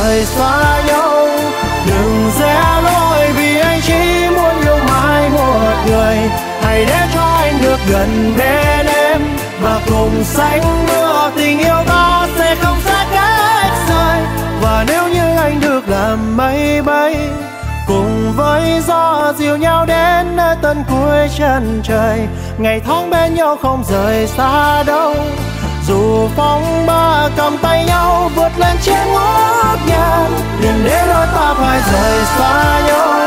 rời xa nhau. Đừng rẽ lối vì anh chỉ muốn yêu mãi một người. Hãy để cho anh được gần bên em và cùng sánh mưa. Tình yêu ta sẽ không xa cách rời. Và nếu như anh được làm mây bay cùng với gió dìu nhau đến nơi tận cuối chân trời, ngày tháng bên nhau không rời xa đâu. Dù phong ba cầm tay nhau vượt lên trên ngút ngàn, đừng để đôi ta phải rời xa nhau.